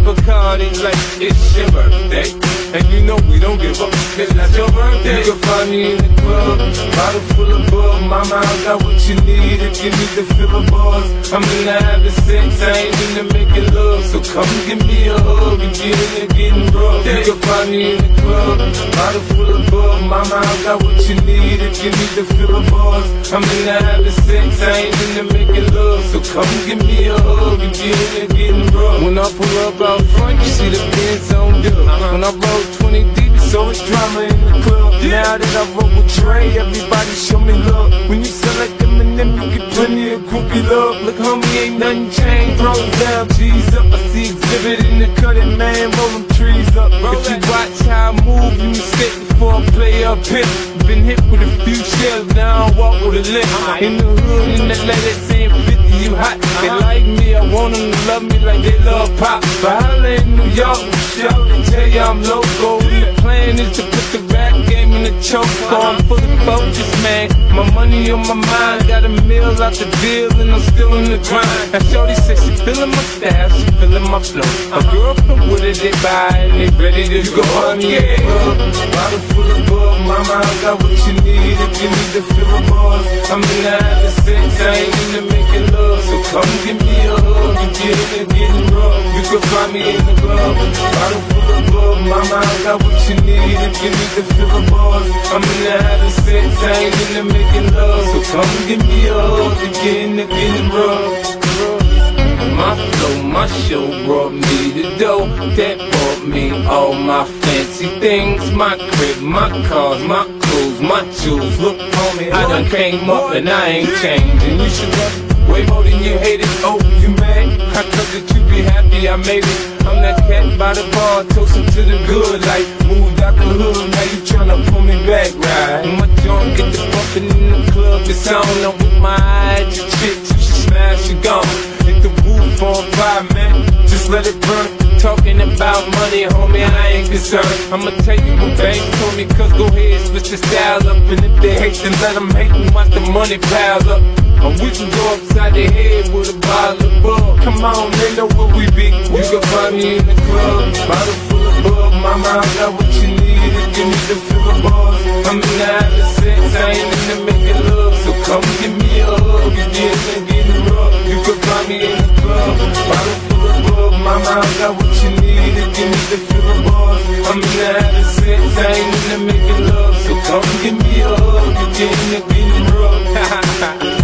Bacardi like it's your birthday. And you know we don't give up, it's not your birthday. You can find me in the club, bottle full of bug. Mama, I got what you need if you need to fill a buzz. I'm into having sex, I ain't into making love. So come give me a hug and get in there getting rough. You can find me in the club, bottle full of bug. Mama, I got what you need if you need to fill a buzz. I'm into having sex, I ain't into making love. So come give me a hug and get in there getting rough. When I pull up out front, you see the Benz on dub. When I roll 20 deep, so it's drama in the club. Now that I roll with Dre, everybody show me love. When you select Eminem, you get plenty of groupie love. Look, homie, ain't nothing changed. Roll down, G's up. I see exhibit in the cutting, man. Roll them trees up. If you watch how I move, you mistake before I play up here. Been hit with a few shells, now I walk with a limp. In the hood, in the lady saying 50, you hot. They like me, I want them to love me like they love pop. But holla in New York, shout and tell you I'm local. The plan is to put the rap game in the choke. I'm fully focused, man. My money on my mind, got a meal out the deal, and I'm still in the grind. Now shorty says she feeling my style, she feeling my flow. A girl from Wooded, they buy and they ready to go. Yeah, bottle full of bug, mama, I got what you need if you need to fill a buzz. I'm into having sex, I ain't into making love. So come give me a hug and get in there getting rough. You can find me in the club, bottle full of bug, mama, I got what you need if you need to fill a buzz. I'm into having sex, I ain't into making love. So come give me a hug and get in there getting rough. My flow, my show brought me the dough that bought me all my fancy things. My crib, my cars, my clothes, my jewels. Look, homie, I done came up and I ain't changing. You should love it way more than you hate it. Oh, you mad? I thought that you be happy I made it. I'm that cat by the bar, toasting to the good. Like, moved out the hood, now you tryna pull me back, right? My joint get the bumpin' in the club, it's on. I'm with my eyes, your chick, she smash, she gone. Hit the roof on fire, man, just let it burn. Talking about money, homie, I ain't concerned. I'ma tell you what banks told me, cause go ahead, switch the style up. And if they hate, then let them hate and watch the money pile up. Or we can go upside their head with a bottle of bug. Come on, they know where we be. You can find me in the club, bottle full of bug. Mama, I got what you need if you need to fill a buzz. I'm into having sex, I ain't into making love. So come give me a hug and get in getting rough. You can find me in the club, bottle full of bug. Mama, I got what you need if you need to fill a buzz. I'm into having sex, I ain't into making love. So come give me a hug and get in getting rough.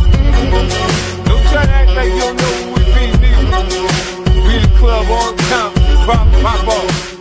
Don't try to act like you don't know who we be, nigga. We the club on time, pop off.